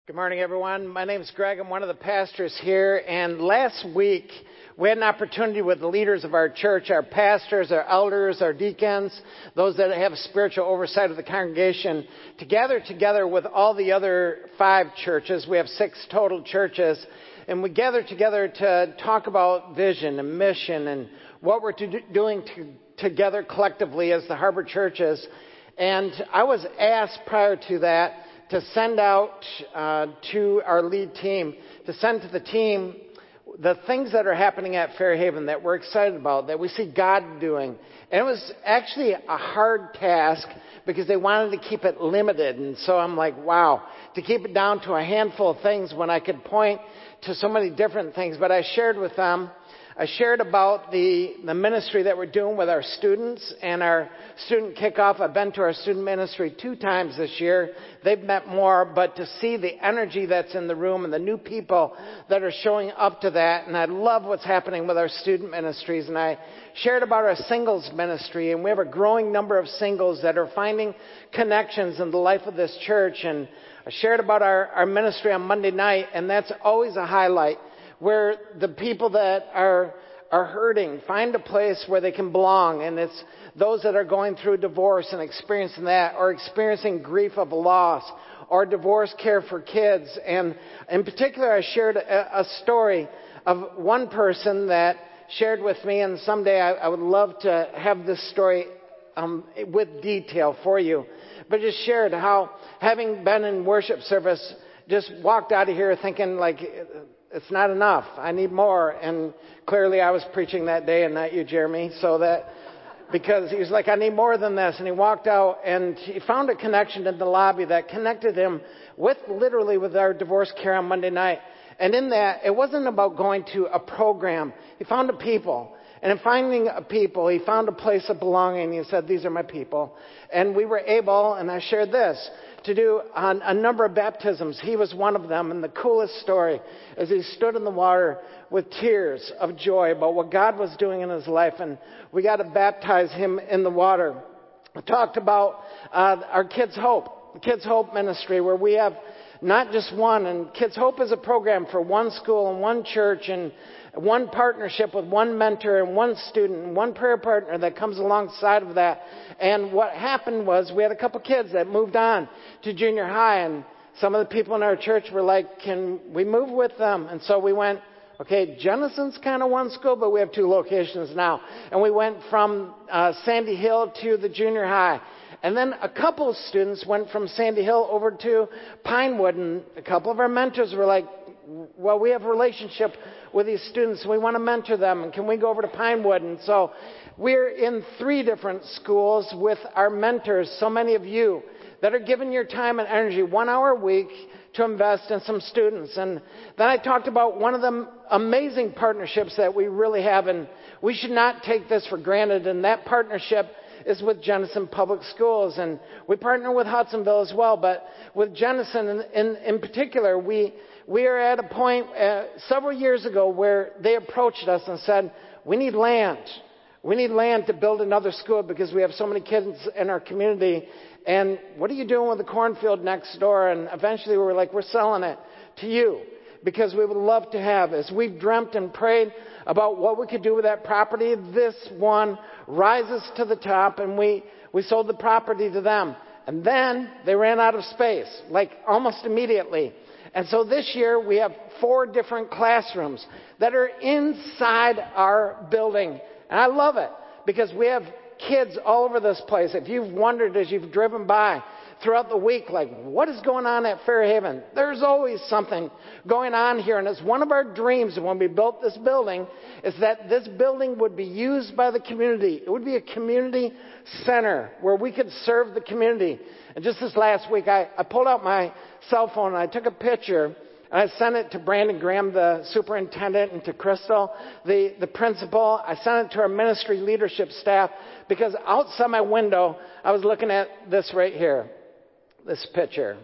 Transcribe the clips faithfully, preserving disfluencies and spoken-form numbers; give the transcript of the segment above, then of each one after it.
Good morning, everyone. My name is Greg. I'm one of the pastors here. And last week, we had an opportunity with the leaders of our church, our pastors, our elders, our deacons, those that have spiritual oversight of the congregation, to gather together with all the other five churches. We have six total churches. And we gather together to talk about vision and mission and what we're to do, doing to, together collectively as the Harbor churches. And I was asked prior to that to send out uh, to our lead team, to send to the team the things that are happening at Fairhaven that we're excited about, that we see God doing. And it was actually a hard task because they wanted to keep it limited. And so I'm like, wow, to keep it down to a handful of things when I could point to so many different things. But I shared with them, I shared about the, the ministry that we're doing with our students and our student kickoff. I've been to our student ministry two times this year. They've met more, but to see the energy that's in the room and the new people that are showing up to that. And I love what's happening with our student ministries. And I shared about our singles ministry. And we have a growing number of singles that are finding connections in the life of this church. And I shared about our, our ministry on Monday night. And that's always a highlight, where the people that are are hurting find a place where they can belong. And it's those that are going through divorce and experiencing that, or experiencing grief of loss, or divorce care for kids. And in particular, I shared a, a story of one person that shared with me, and someday I, I would love to have this story um, with detail for you. But just shared how, having been in worship service, just walked out of here thinking like, it's not enough. I need more. And clearly I was preaching that day and not you, Jeremy. So that, because he was like, I need more than this. And he walked out and he found a connection in the lobby that connected him with, literally with our divorce care on Monday night. And in that, it wasn't about going to a program. He found a people. And in finding a people, he found a place of belonging. He said, these are my people. And we were able, and I shared this, to do a, a number of baptisms. He was one of them. And the coolest story is he stood in the water with tears of joy about what God was doing in his life. And we got to baptize him in the water. We talked about uh, our Kids Hope, the Kids Hope ministry, where we have not just one. And Kids Hope is a program for one school and one church and one partnership with one mentor and one student and one prayer partner that comes alongside of that. And what happened was we had a couple kids that moved on to junior high, and some of the people in our church were like, can we move with them? And so we went, okay, Jennison's kind of one school, but we have two locations now. And we went from uh, Sandy Hill to the junior high. And then a couple of students went from Sandy Hill over to Pinewood, and a couple of our mentors were like, well, we have a relationship with these students. We want to mentor them. And can we go over to Pinewood? And so we're in three different schools with our mentors, so many of you that are giving your time and energy one hour a week to invest in some students. And then I talked about one of the amazing partnerships that we really have, and we should not take this for granted. And that partnership is with Jenison Public Schools. And we partner with Hudsonville as well. But with Jenison in, in, in particular, we We are at a point uh, several years ago where they approached us and said, we need land. We need land to build another school because we have so many kids in our community. And what are you doing with the cornfield next door? And eventually we were like, we're selling it to you because we would love to have, as we've dreamt and prayed about what we could do with that property, this one rises to the top, and we, we sold the property to them. And then they ran out of space, like almost immediately. And so this year we have four different classrooms that are inside our building. And I love it because we have kids all over this place. If you've wondered as you've driven by throughout the week, like, what is going on at Fairhaven? There's always something going on here. And it's one of our dreams when we built this building is that this building would be used by the community. It would be a community center where we could serve the community. And just this last week, I, I pulled out my cell phone and I took a picture and I sent it to Brandon Graham, the superintendent, and to Crystal, the, the principal. I sent it to our ministry leadership staff because outside my window, I was looking at this right here. This picture.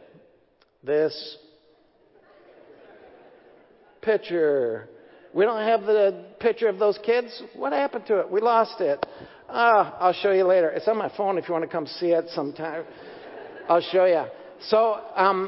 This picture. We don't have the picture of those kids. What happened to it? We lost it. Ah, I'll show you later. It's on my phone if you want to come see it sometime. I'll show you. So, um,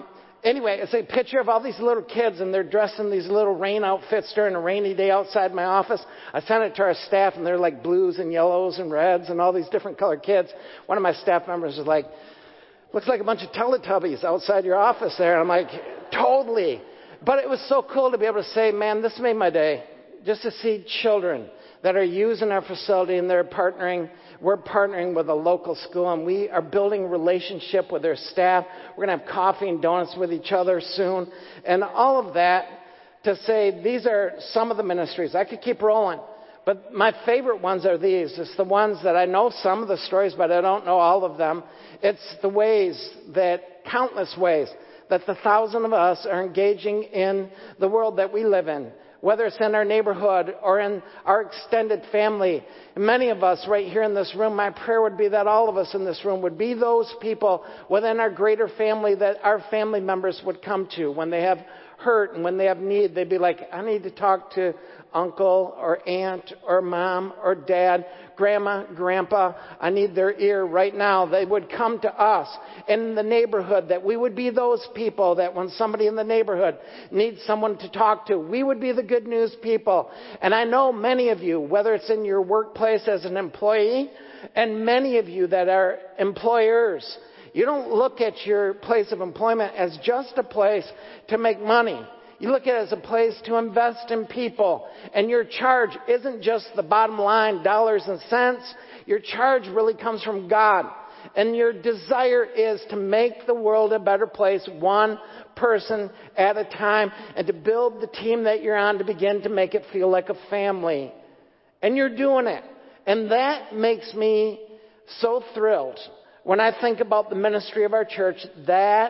anyway, it's a picture of all these little kids, and they're dressed in these little rain outfits during a rainy day outside my office. I sent it to our staff, and they're like blues and yellows and reds and all these different colored kids. One of my staff members was like, looks like a bunch of Teletubbies outside your office there. And I'm like, totally. But it was so cool to be able to say, man, this made my day. Just to see children that are using our facility, and they're partnering. We're partnering with a local school, and we are building a relationship with their staff. We're going to have coffee and donuts with each other soon. And all of that to say these are some of the ministries. I could keep rolling. But my favorite ones are these. It's the ones that I know some of the stories, but I don't know all of them. It's the ways that, countless ways, that the thousand of us are engaging in the world that we live in. Whether it's in our neighborhood or in our extended family. Many of us right here in this room, my prayer would be that all of us in this room would be those people within our greater family that our family members would come to when they have hurt and when they have need. They'd be like, I need to talk to uncle or aunt or mom or dad, grandma, grandpa. I need their ear right now. They would come to us in the neighborhood, that we would be those people that when somebody in the neighborhood needs someone to talk to, we would be the good news people. And I know many of you, whether it's in your workplace as an employee, and many of you that are employers, you don't look at your place of employment as just a place to make money. You look at it as a place to invest in people. And your charge isn't just the bottom line, dollars and cents. Your charge really comes from God. And your desire is to make the world a better place, one person at a time, and to build the team that you're on to begin to make it feel like a family. And you're doing it. And that makes me so thrilled. When I think about the ministry of our church, that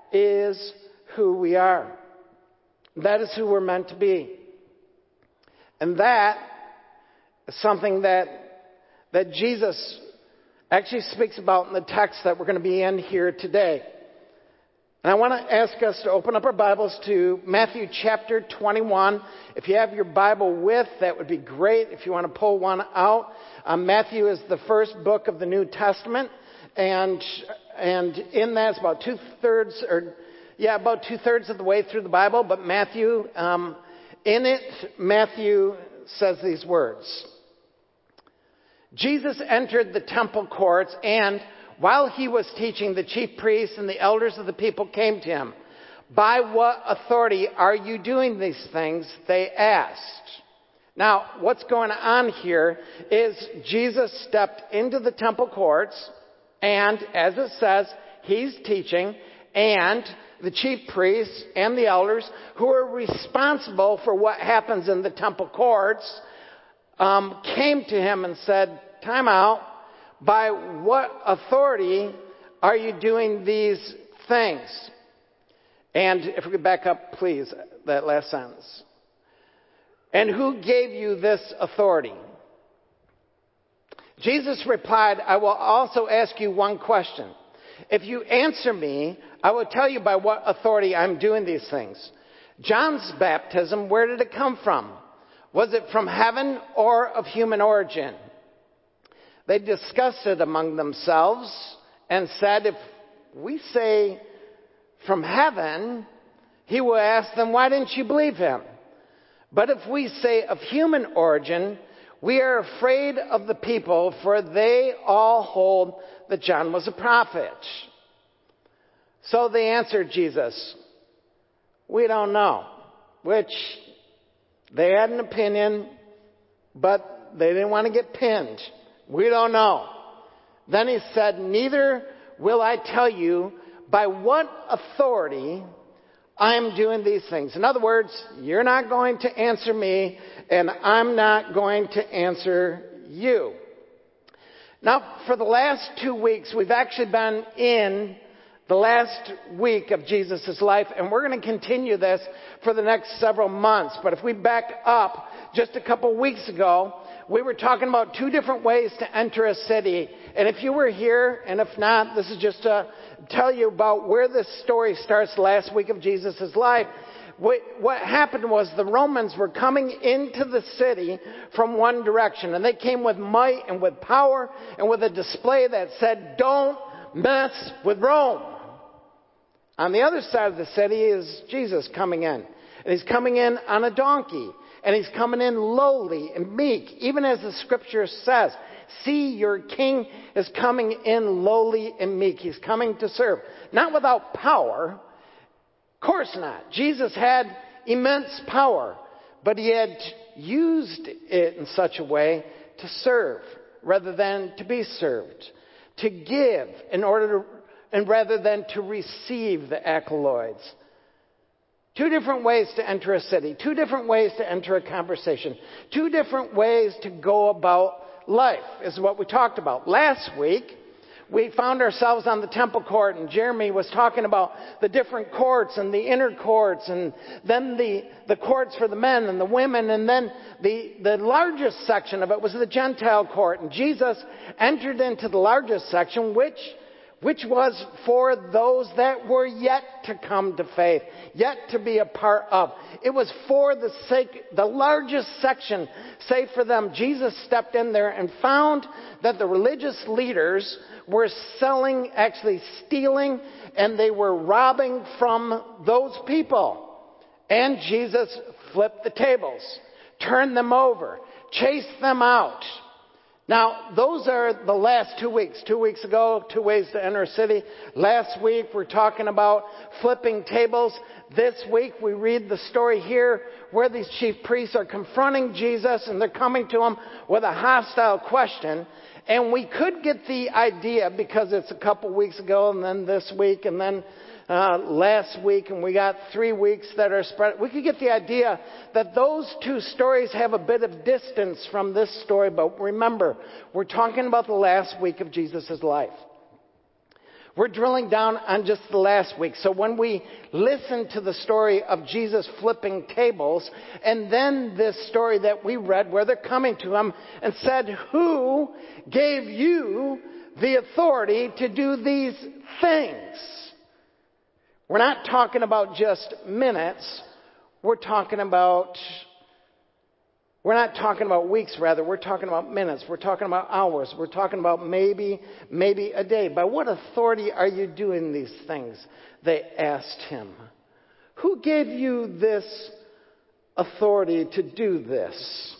is who we are. That is who we're meant to be. And that is something that, that Jesus actually speaks about in the text that we're going to be in here today. And I want to ask us to open up our Bibles to Matthew chapter twenty-one. If you have your Bible with, that would be great. If you want to pull one out. Um, Matthew is the first book of the New Testament. And, and in that, it's about two-thirds or... Yeah, about two-thirds of the way through the Bible, but Matthew, um, in it, Matthew says these words. Jesus entered the temple courts, and while he was teaching, the chief priests and the elders of the people came to him. By what authority are you doing these things? They asked. Now, what's going on here is Jesus stepped into the temple courts, and as it says, he's teaching, and the chief priests and the elders who are responsible for what happens in the temple courts um, came to him and said, time out, by what authority are you doing these things? And if we could back up, please, that last sentence. And who gave you this authority? Jesus replied, I will also ask you one question. If you answer me, I will tell you by what authority I'm doing these things. John's baptism, where did it come from? Was it from heaven or of human origin? They discussed it among themselves and said, if we say from heaven, he will ask them, why didn't you believe him? But if we say of human origin, we are afraid of the people, for they all hold that John was a prophet. So they answered Jesus, we don't know. Which they had an opinion, but they didn't want to get pinned. We don't know. Then he said, neither will I tell you by what authority I am doing these things. In other words, you're not going to answer me, and I'm not going to answer you. Now, for the last two weeks, we've actually been in the last week of Jesus' life, and we're going to continue this for the next several months. But if we back up just a couple weeks ago, we were talking about two different ways to enter a city. And if you were here, and if not, this is just to tell you about where this story starts last week of Jesus' life. What happened was the Romans were coming into the city from one direction, and they came with might and with power and with a display that said, don't mess with Rome. On the other side of the city is Jesus coming in. And he's coming in on a donkey. And he's coming in lowly and meek, even as the scripture says. See, your king is coming in lowly and meek. He's coming to serve. Not without power. Of course not. Jesus had immense power. But he had used it in such a way to serve rather than to be served. To give in order to, and rather than to receive the accolades. Two different ways to enter a city. Two different ways to enter a conversation. Two different ways to go about life is what we talked about. Last week, we found ourselves on the temple court, and Jeremy was talking about the different courts and the inner courts, and then the, the courts for the men and the women, and then the, the largest section of it was the Gentile court. And Jesus entered into the largest section, which which was for those that were yet to come to faith, yet to be a part of. It was for the sake, the largest section, say for them. Jesus stepped in there and found that the religious leaders were selling, actually stealing, and they were robbing from those people. And Jesus flipped the tables, turned them over, chased them out. Now, those are the last two weeks. Two weeks ago, two ways to enter a city. Last week, we're talking about flipping tables. This week, we read the story here where these chief priests are confronting Jesus, and they're coming to him with a hostile question. And we could get the idea, because it's a couple weeks ago, and then this week, and then uh, last week, and we got three weeks that are spread. We could get the idea that those two stories have a bit of distance from this story. But remember, we're talking about the last week of Jesus' life. We're drilling down on just the last week. So when we listen to the story of Jesus flipping tables, and then this story that we read where they're coming to him and said, who gave you the authority to do these things? We're not talking about just minutes. We're talking about, we're not talking about weeks, rather. We're talking about minutes. We're talking about hours. We're talking about maybe, maybe a day. By what authority are you doing these things? They asked him. Who gave you this authority to do this?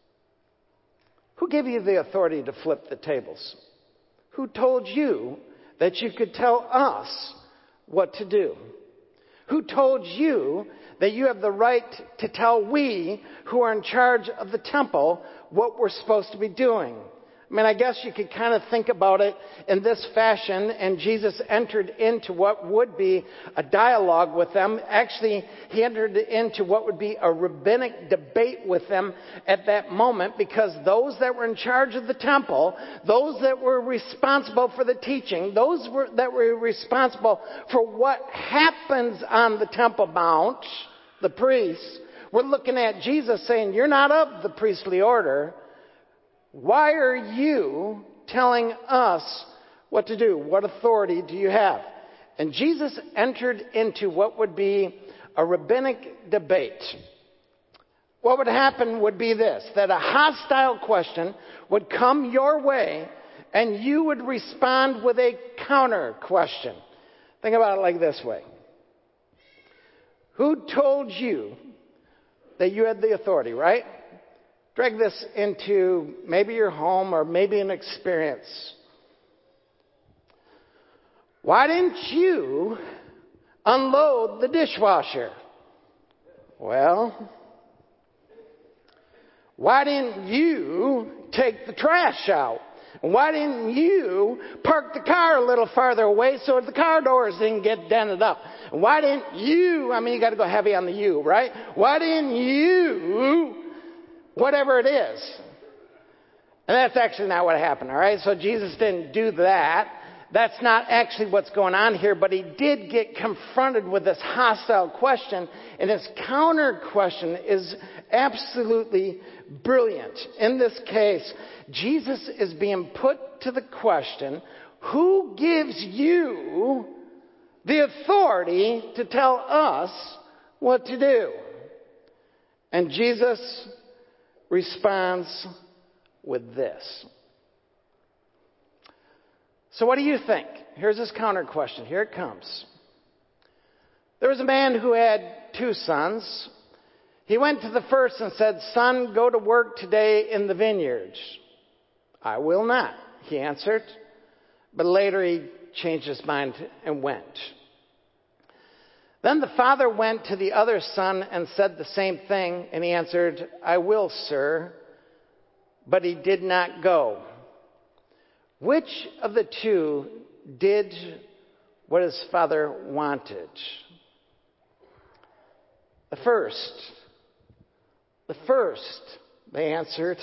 Who gave you the authority to flip the tables? Who told you that you could tell us what to do? Who told you that you have the right to tell we who are in charge of the temple what we're supposed to be doing? I mean, I guess you could kind of think about it in this fashion, and Jesus entered into what would be a dialogue with them. Actually, he entered into what would be a rabbinic debate with them at that moment, because those that were in charge of the temple, those that were responsible for the teaching, those were, that were responsible for what happens on the Temple Mount, the priests, were looking at Jesus saying, you're not of the priestly order. Why are you telling us what to do? What authority do you have? And Jesus entered into what would be a rabbinic debate. What would happen would be this, that a hostile question would come your way, and you would respond with a counter question. Think about it like this way. Who told you that you had the authority, right? Drag this into maybe your home or maybe an experience. Why didn't you unload the dishwasher? Well, why didn't you take the trash out? Why didn't you park the car a little farther away so the car doors didn't get dented up? Why didn't you, I mean, you got to go heavy on the you, right? Why didn't you, whatever it is? And that's actually not what happened, all right? So Jesus didn't do that. That's not actually what's going on here, but he did get confronted with this hostile question, and his counter question is absolutely brilliant. In this case, Jesus is being put to the question, who gives you the authority to tell us what to do? And Jesus responds with this. So what do you think? Here's his counter question. Here it comes. There was a man who had two sons. He went to the first and said, "Son, go to work today in the vineyard." "I will not," he answered. But later he changed his mind and went. Then the father went to the other son and said the same thing, and he answered, "I will, sir." But he did not go. Which of the two did what his father wanted? The first. The first, they answered.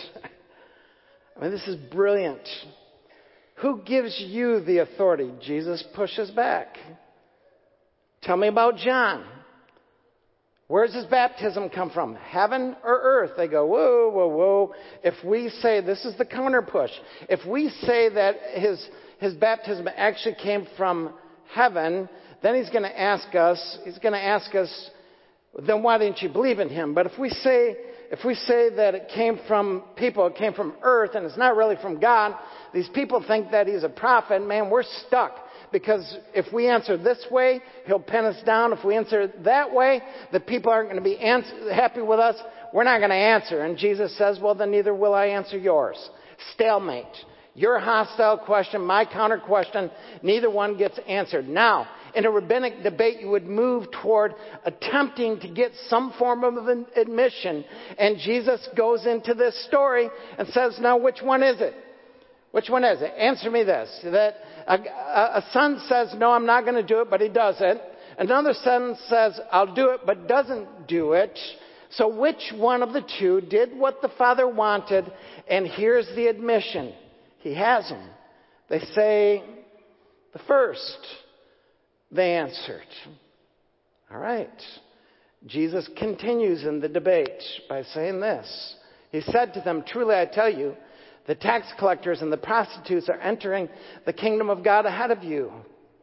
I mean, this is brilliant. Who gives you the authority? Jesus pushes back. Tell me about John. Where does his baptism come from? Heaven or earth? They go, whoa, whoa, whoa. If we say, this is the counter push. If we say that his, his baptism actually came from heaven, then he's going to ask us, he's going to ask us, then why didn't you believe in him? But if we say, if we say that it came from people, it came from earth, and it's not really from God, these people think that he's a prophet, man, we're stuck. Because if we answer this way, he'll pin us down. If we answer that way, the people aren't going to be answer, happy with us. We're not going to answer. And Jesus says, well, then neither will I answer yours. Stalemate. Your hostile question, my counter question, neither one gets answered. Now, in a rabbinic debate, you would move toward attempting to get some form of an admission. And Jesus goes into this story and says, now, which one is it? Which one is it? Answer me this. That a, a son says, no, I'm not going to do it, but he does it. Another son says, I'll do it, but doesn't do it. So which one of the two did what the father wanted? And here's the admission. He has them. They say, the first. They answered. All right. Jesus continues in the debate by saying this. He said to them, truly I tell you, the tax collectors and the prostitutes are entering the kingdom of God ahead of you.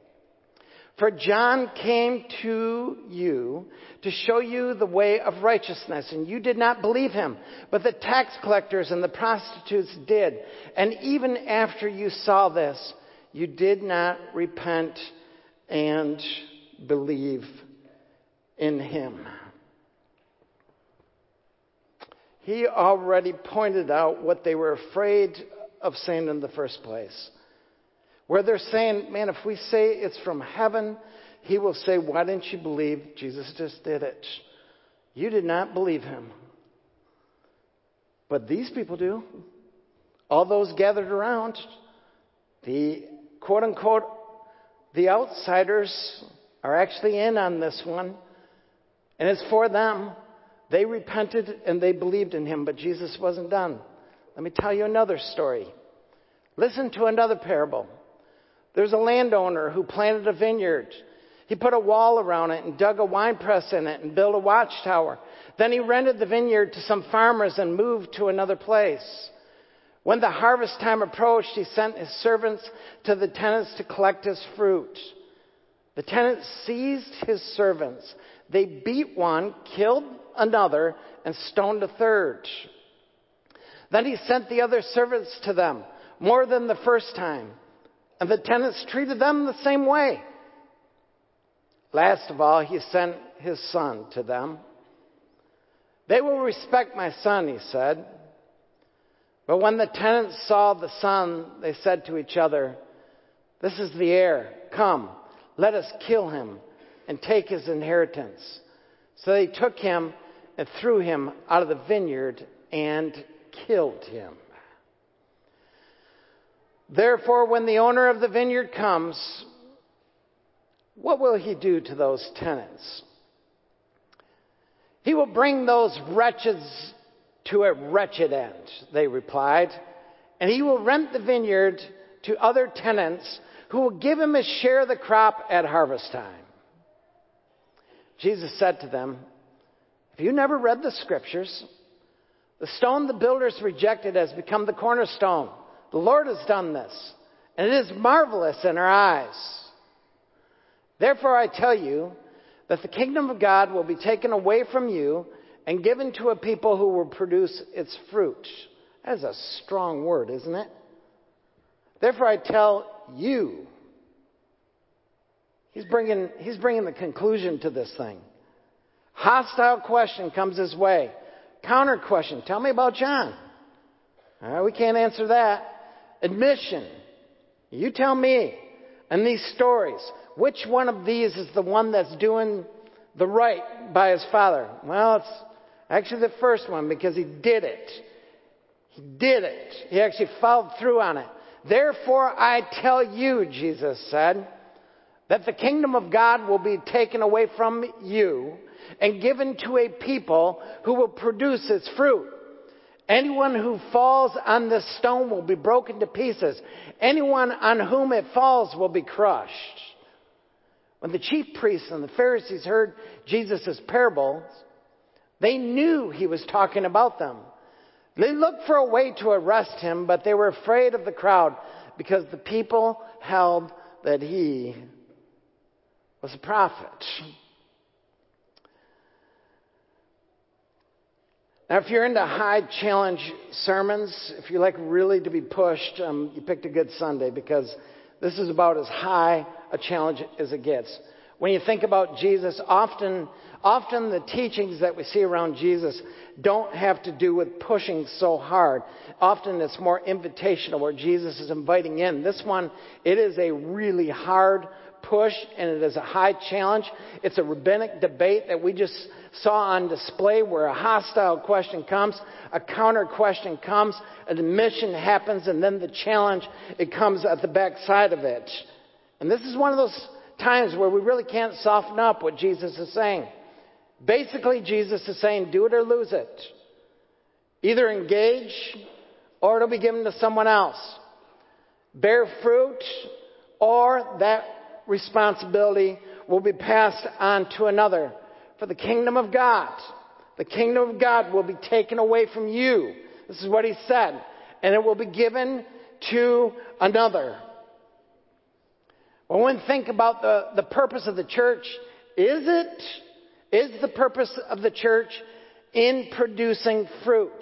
For John came to you to show you the way of righteousness, and you did not believe him. But the tax collectors and the prostitutes did. And even after you saw this, you did not repent and believe in him. He already pointed out what they were afraid of saying in the first place. Where they're saying, man, if we say it's from heaven, he will say, why didn't you believe? Jesus just did it. You did not believe him. But these people do. All those gathered around, the quote unquote, the outsiders are actually in on this one. And it's for them. They repented and they believed in him, but Jesus wasn't done. Let me tell you another story. Listen to another parable. There's a landowner who planted a vineyard. He put a wall around it and dug a wine press in it and built a watchtower. Then he rented the vineyard to some farmers and moved to another place. When the harvest time approached, he sent his servants to the tenants to collect his fruit. The tenants seized his servants. They beat one, killed another, and stoned a third. Then he sent the other servants to them, more than the first time. And the tenants treated them the same way. Last of all, he sent his son to them. They will respect my son, he said. But when the tenants saw the son, they said to each other, this is the heir. Come, let us kill him and take his inheritance. So they took him and threw him out of the vineyard and killed him. Therefore, when the owner of the vineyard comes, what will he do to those tenants? He will bring those wretches to a wretched end, they replied, and he will rent the vineyard to other tenants who will give him a share of the crop at harvest time. Jesus said to them, have you never read the scriptures? The stone the builders rejected has become the cornerstone. The Lord has done this, and it is marvelous in our eyes. Therefore I tell you that the kingdom of God will be taken away from you and given to a people who will produce its fruit. That is a strong word, isn't it? Therefore I tell you. He's bringing, he's bringing the conclusion to this thing. Hostile question comes his way. Counter question. Tell me about John. All right, we can't answer that. Admission. You tell me. And these stories. Which one of these is the one that's doing the right by his Father? Well, it's actually the first one because he did it. He did it. He actually followed through on it. Therefore, I tell you, Jesus said, that the kingdom of God will be taken away from you and given to a people who will produce its fruit. Anyone who falls on this stone will be broken to pieces. Anyone on whom it falls will be crushed. When the chief priests and the Pharisees heard Jesus' parables, they knew he was talking about them. They looked for a way to arrest him, but they were afraid of the crowd because the people held that he was a prophet. Now, if you're into high challenge sermons, if you like really to be pushed, um, you picked a good Sunday because this is about as high a challenge as it gets. When you think about Jesus, often, often the teachings that we see around Jesus don't have to do with pushing so hard. Often it's more invitational where Jesus is inviting in. This one, it is a really hard push and it is a high challenge. It's a rabbinic debate that we just saw on display where a hostile question comes, a counter question comes, an admission happens, and then the challenge, it comes at the back side of it. And this is one of those times where we really can't soften up what Jesus is saying. Basically, Jesus is saying, do it or lose it. Either engage or it'll be given to someone else. Bear fruit or that responsibility will be passed on to another. For the kingdom of God, the kingdom of God will be taken away from you. This is what he said. And it will be given to another. Well, when we think about the, the purpose of the church, is it, is the purpose of the church in producing fruit?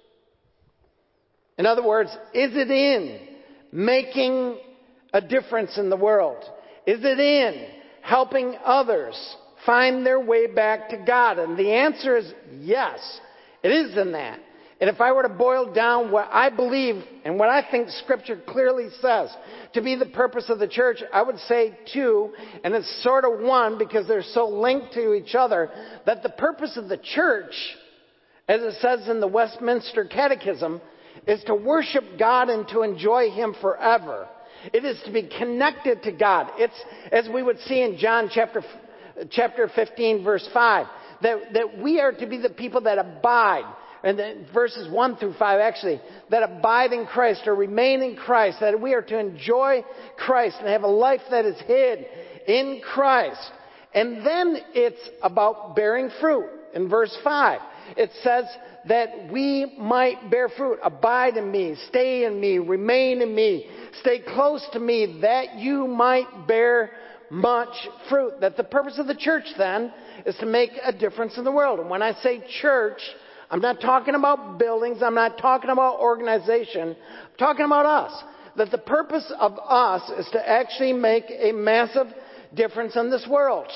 In other words, is it in making a difference in the world? Is it in helping others find their way back to God? And the answer is yes, it is in that. And if I were to boil down what I believe and what I think Scripture clearly says to be the purpose of the church, I would say two, and it's sort of one because they're so linked to each other, that the purpose of the church, as it says in the Westminster Catechism, is to worship God and to enjoy Him forever. It is to be connected to God. It's, as we would see in John chapter, chapter fifteen, verse five, that, that we are to be the people that abide. And then verses one through five actually, that abide in Christ or remain in Christ, that we are to enjoy Christ and have a life that is hid in Christ. And then it's about bearing fruit. In verse five, it says that we might bear fruit. Abide in me, stay in me, remain in me, stay close to me, that you might bear much fruit. That the purpose of the church then is to make a difference in the world. And when I say church, I'm not talking about buildings. I'm not talking about organization. I'm talking about us. That the purpose of us is to actually make a massive difference in this world.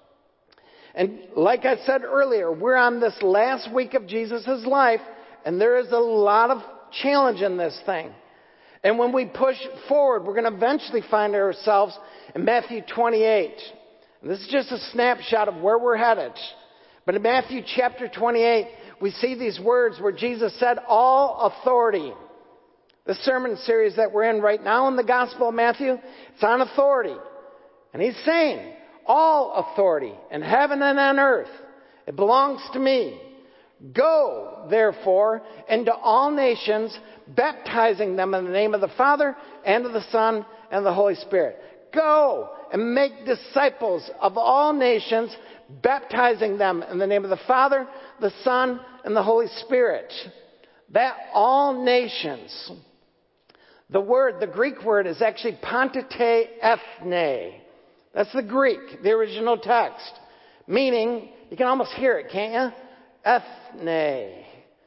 And like I said earlier, we're on this last week of Jesus' life, and there is a lot of challenge in this thing. And when we push forward, we're going to eventually find ourselves in Matthew twenty-eight. And this is just a snapshot of where we're headed. But in Matthew chapter twenty-eight, we see these words where Jesus said, all authority. The sermon series that we're in right now in the Gospel of Matthew, it's on authority. And he's saying, all authority in heaven and on earth, it belongs to me. Go, therefore, into all nations, baptizing them in the name of the Father and of the Son and of the Holy Spirit. Go and make disciples of all nations, baptizing them in the name of the Father, the Son, and the Holy Spirit. That all nations, the word, the Greek word is actually pantete ethne. That's the Greek, the original text. Meaning, you can almost hear it, can't you? Ethne.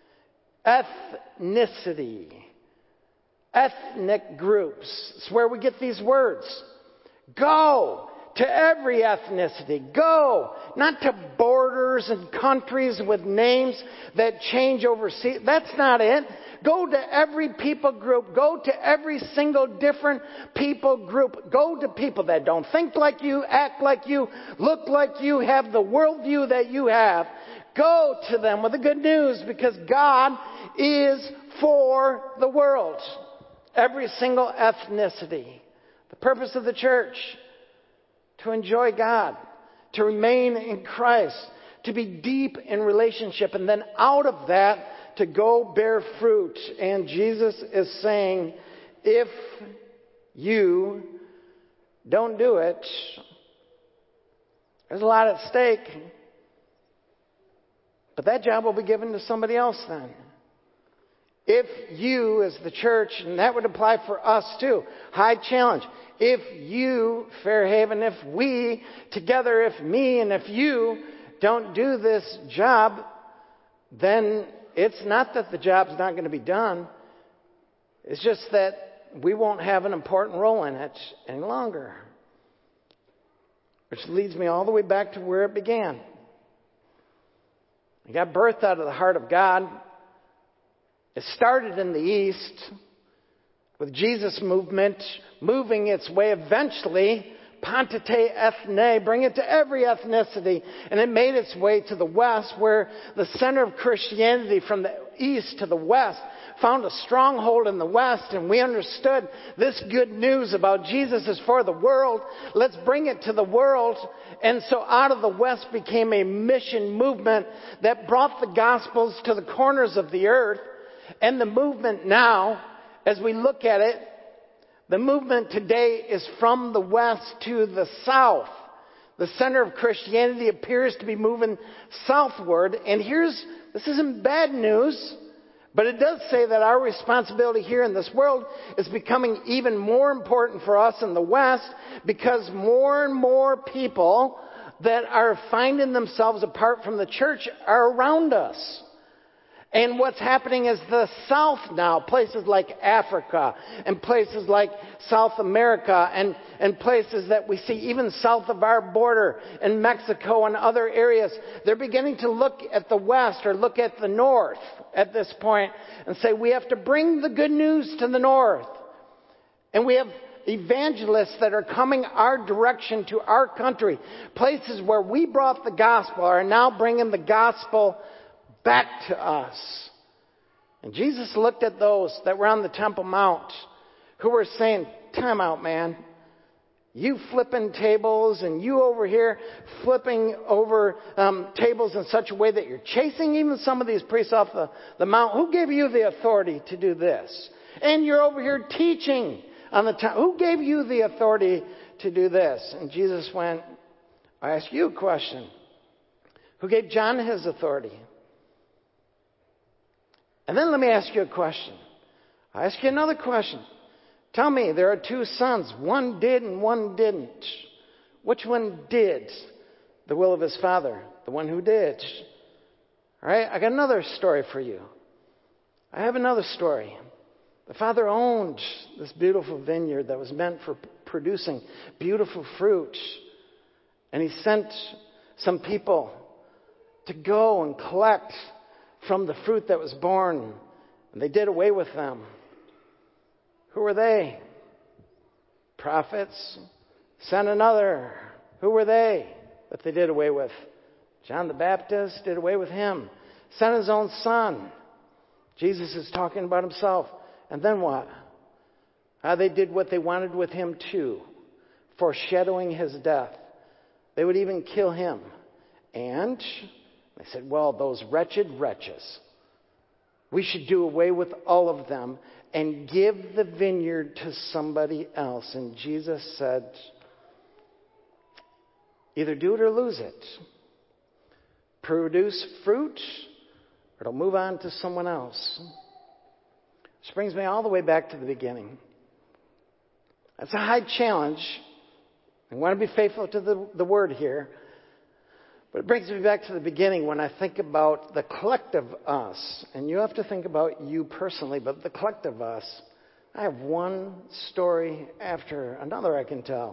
Ethnicity. Ethnic groups. It's where we get these words. Go. to every ethnicity. Go, not to borders and countries with names that change overseas. That's not it. Go to every people group. Go to every single different people group. Go to people that don't think like you, act like you, look like you, have the worldview that you have. Go to them with the good news, because God is for the world. Every single ethnicity. The purpose of the church: to enjoy God, to remain in Christ, to be deep in relationship, and then out of that, to go bear fruit. And Jesus is saying, if you don't do it, there's a lot at stake. But that job will be given to somebody else then. If you, as the church, and that would apply for us too, high challenge. If you, Fairhaven, if we together, if me and if you don't do this job, then it's not that the job's not going to be done. It's just that we won't have an important role in it any longer. Which leads me all the way back to where it began. It got birthed out of the heart of God. It started in the East with Jesus' movement moving its way eventually, Ponte ethne, bring it to every ethnicity. And it made its way to the West, where the center of Christianity from the East to the West found a stronghold in the West. And we understood this good news about Jesus is for the world. Let's bring it to the world. And so out of the West became a mission movement that brought the Gospels to the corners of the earth. And the movement now, as we look at it, the movement today is from the West to the South. The center of Christianity appears to be moving southward. And here's, this isn't bad news, but it does say that our responsibility here in this world is becoming even more important for us in the West, because more and more people that are finding themselves apart from the church are around us. And what's happening is the South now, places like Africa and places like South America and, and places that we see even south of our border in Mexico and other areas, they're beginning to look at the West or look at the North at this point and say, we have to bring the good news to the North. And we have evangelists that are coming our direction to our country. Places where we brought the gospel are now bringing the gospel back to us. And Jesus looked at those that were on the Temple Mount who were saying, time out, man. You flipping tables and you over here flipping over um, tables in such a way that you're chasing even some of these priests off the, the mount. Who gave you the authority to do this? And you're over here teaching on the time. Who gave you the authority to do this? And Jesus went, I ask you a question. Who gave John his authority? And then let me ask you a question. I ask you another question. Tell me, there are two sons. One did and one didn't. Which one did the will of his father? The one who did. All right, I got another story for you. I have another story. The father owned this beautiful vineyard that was meant for producing beautiful fruit. And he sent some people to go and collect from the fruit that was born. And they did away with them. Who were they? Prophets. Sent another. Who were they that they did away with? John the Baptist did away with him. Sent his own son. Jesus is talking about himself. And then what? How they did what they wanted with him too. Foreshadowing his death. They would even kill him. And they said, well, those wretched wretches, we should do away with all of them and give the vineyard to somebody else. And Jesus said, either do it or lose it. Produce fruit, or it'll move on to someone else. Which brings me all the way back to the beginning. That's a high challenge. I want to be faithful to the, the word here. But it brings me back to the beginning when I think about the collective us. And you have to think about you personally, but the collective us. I have one story after another I can tell.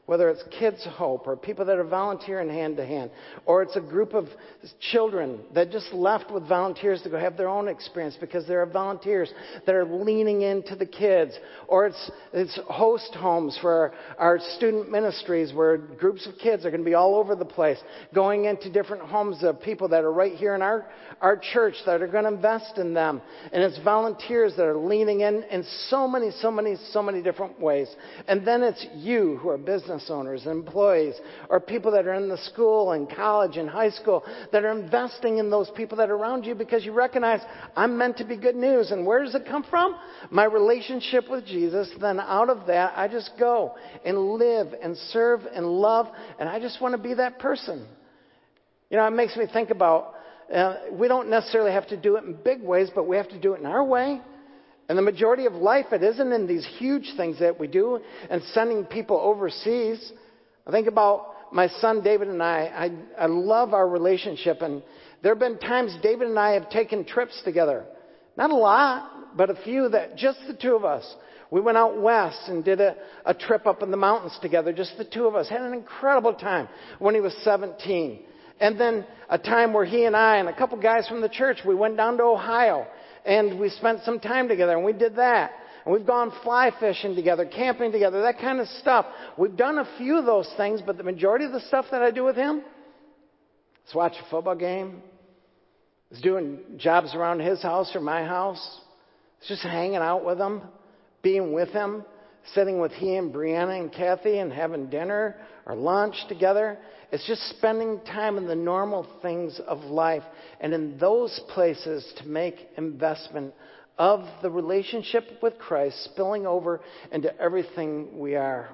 Whether it's Kids Hope or people that are volunteering hand to hand, or it's a group of children that just left with volunteers to go have their own experience because there are volunteers that are leaning into the kids, or it's it's host homes for our, our student ministries where groups of kids are going to be all over the place, going into different homes of people that are right here in our, our church that are going to invest in them. And it's volunteers that are leaning in in so many, so many, so many different ways. And then it's you who are business owners and employees, or people that are in the school and college and high school that are investing in those people that are around you because you recognize I'm meant to be good news. And where does it come from? My relationship with Jesus. Then out of that, I just go and live and serve and love, and I just want to be that person. You know, it makes me think about, uh, we don't necessarily have to do it in big ways, but we have to do it in our way. And the majority of life, it isn't in these huge things that we do and sending people overseas. I think about my son David and I. I, I love our relationship. And there have been times David and I have taken trips together. Not a lot, but a few that just the two of us. We went out west and did a, a trip up in the mountains together. Just the two of us. Had an incredible time when he was seventeen. And then a time where he and I and a couple guys from the church, we went down to Ohio. And we spent some time together, and we did that. And we've gone fly fishing together, camping together, that kind of stuff. We've done a few of those things, but the majority of the stuff that I do with him is watch a football game, is doing jobs around his house or my house. It's just hanging out with him, being with him, sitting with he and Brianna and Kathy and having dinner or lunch together. It's just spending time in the normal things of life and in those places to make investment of the relationship with Christ spilling over into everything we are.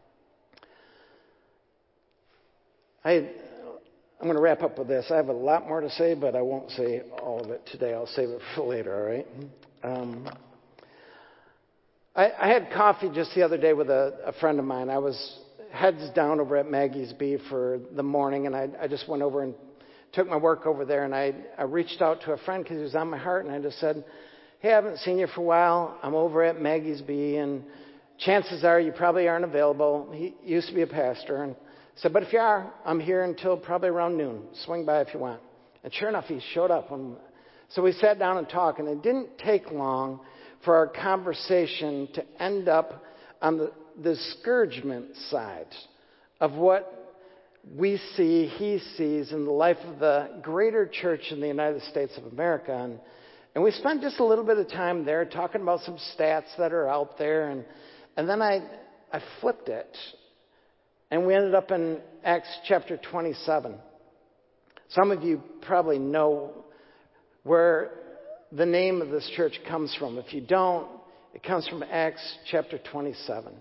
I, I'm going to wrap up with this. I have a lot more to say, but I won't say all of it today. I'll save it for later, all right? Um, I, I had coffee just the other day with a, a friend of mine. I was heads down over at Maggie's Bee for the morning, and I, I just went over and took my work over there, and I, I reached out to a friend because he was on my heart, and I just said, hey, I haven't seen you for a while. I'm over at Maggie's Bee, and chances are you probably aren't available. He used to be a pastor, and I said, but if you are, I'm here until probably around noon. Swing by if you want. And sure enough, he showed up. When, so we sat down and talked, and it didn't take long for our conversation to end up on the discouragement side of what we see, he sees in the life of the greater church in the United States of America. And, and we spent just a little bit of time there talking about some stats that are out there. And, and then I, I flipped it. And we ended up in Acts chapter twenty-seven. Some of you probably know where the name of this church comes from. If you don't, it comes from Acts chapter twenty-seven.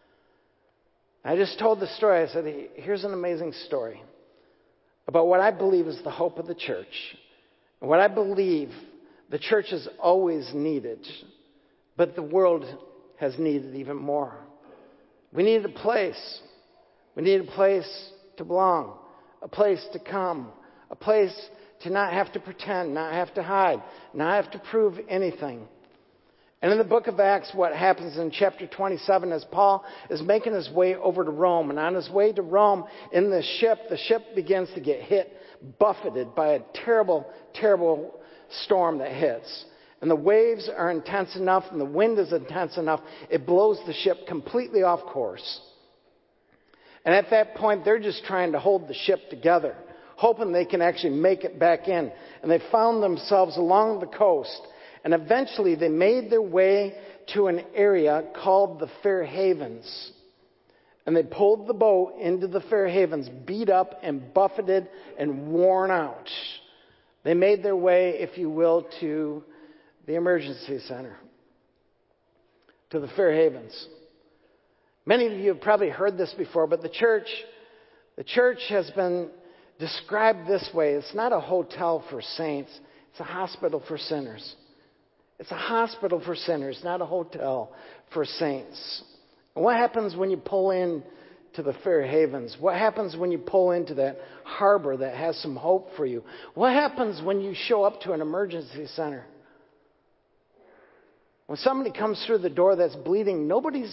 I just told the story. I said, here's an amazing story about what I believe is the hope of the church. And what I believe the church has always needed, but the world has needed even more. We need a place. We need a place to belong, a place to come, a place to not have to pretend, not have to hide, not have to prove anything. And in the book of Acts, what happens in chapter twenty-seven is Paul is making his way over to Rome. And on his way to Rome in the ship, the ship begins to get hit, buffeted by a terrible, terrible storm that hits. And the waves are intense enough and the wind is intense enough, it blows the ship completely off course. And at that point, they're just trying to hold the ship together, hoping they can actually make it back in. And they found themselves along the coast. And eventually they made their way to an area called the Fair Havens. And they pulled the boat into the Fair Havens, beat up and buffeted and worn out. They made their way, if you will, to the emergency center, to the Fair Havens. Many of you have probably heard this before, but the church, the church has been described this way. It's not a hotel for saints. It's a hospital for sinners. It's a hospital for sinners, not a hotel for saints. And what happens when you pull in to the Fair Havens? What happens when you pull into that harbor that has some hope for you? What happens when you show up to an emergency center? When somebody comes through the door that's bleeding, nobody's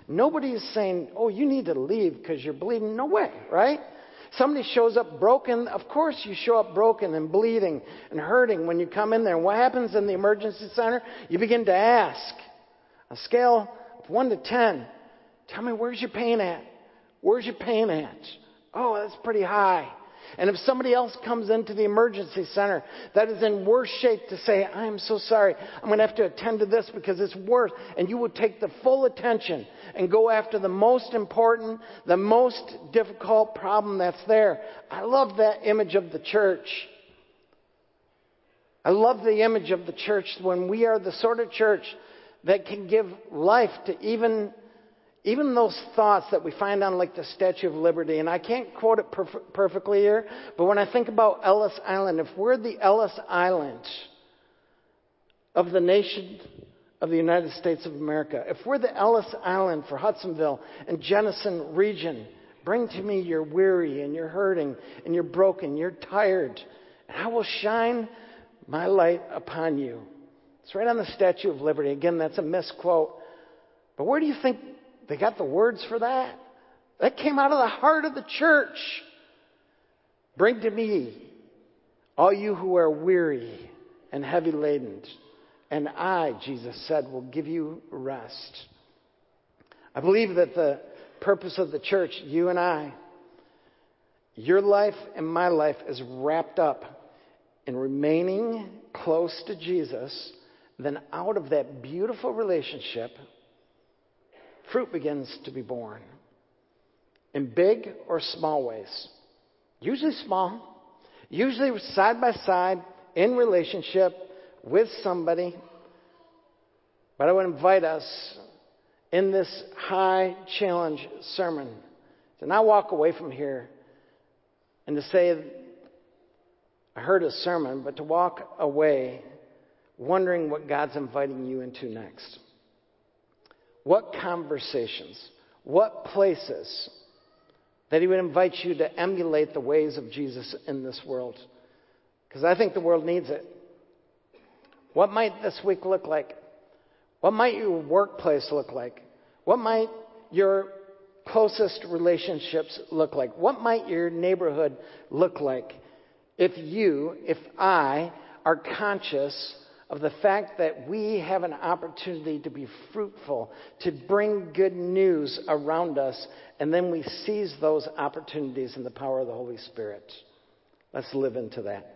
Nobody is saying, oh, you need to leave because you're bleeding. No way, right? Somebody shows up broken. Of course you show up broken and bleeding and hurting when you come in there. And what happens in the emergency center? You begin to ask. A scale of one to ten. Tell me, where's your pain at? Where's your pain at? Oh, that's pretty high. And if somebody else comes into the emergency center that is in worse shape to say, I am so sorry, I'm going to have to attend to this because it's worse. And you will take the full attention and go after the most important, the most difficult problem that's there. I love that image of the church. I love the image of the church when we are the sort of church that can give life to even Even those thoughts that we find on like the Statue of Liberty, and I can't quote it perf- perfectly here, but when I think about Ellis Island, if we're the Ellis Island of the nation of the United States of America, if we're the Ellis Island for Hudsonville and Jenison region, bring to me you're weary and you're hurting and you're broken, you're tired, and I will shine my light upon you. It's right on the Statue of Liberty. Again, that's a misquote. But where do you think they got the words for that? That came out of the heart of the church. Bring to me all you who are weary and heavy laden, and I, Jesus said, will give you rest. I believe that the purpose of the church, you and I, your life and my life is wrapped up in remaining close to Jesus. Then out of that beautiful relationship, fruit begins to be born in big or small ways. Usually small, usually side by side in relationship with somebody. But I would invite us in this high challenge sermon to not walk away from here and to say, I heard a sermon, but to walk away wondering what God's inviting you into next. What conversations, what places that he would invite you to emulate the ways of Jesus in this world? Because I think the world needs it. What might this week look like? What might your workplace look like? What might your closest relationships look like? What might your neighborhood look like if you, if I, are conscious of the fact that we have an opportunity to be fruitful, to bring good news around us, and then we seize those opportunities in the power of the Holy Spirit? Let's live into that.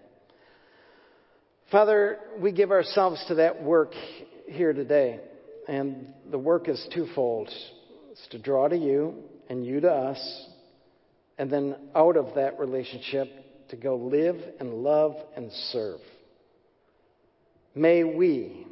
Father, we give ourselves to that work here today, and the work is twofold. It's to draw to you and you to us, and then out of that relationship to go live and love and serve. May we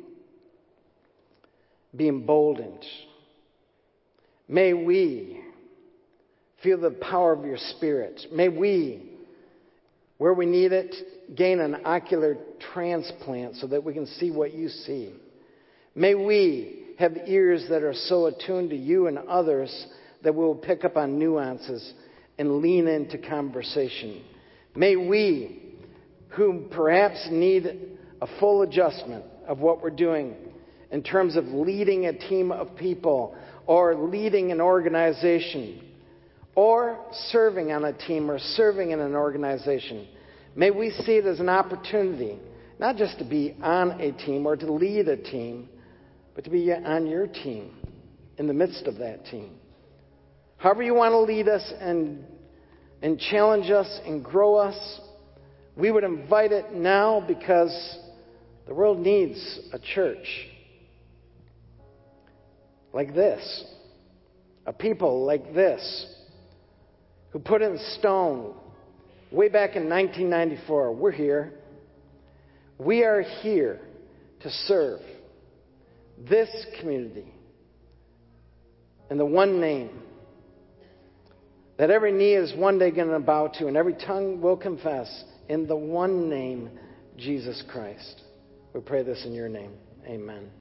be emboldened. May we feel the power of your Spirit. May we, where we need it, gain an ocular transplant so that we can see what you see. May we have ears that are so attuned to you and others that we will pick up on nuances and lean into conversation. May we, who perhaps need a full adjustment of what we're doing in terms of leading a team of people or leading an organization or serving on a team or serving in an organization, may we see it as an opportunity not just to be on a team or to lead a team, but to be on your team in the midst of that team. However you want to lead us and, and challenge us and grow us, we would invite it now because the world needs a church like this, a people like this, who put in stone way back in nineteen ninety-four. We're here. We are here to serve this community in the one name that every knee is one day going to bow to and every tongue will confess, in the one name, Jesus Christ. We pray this in your name. Amen.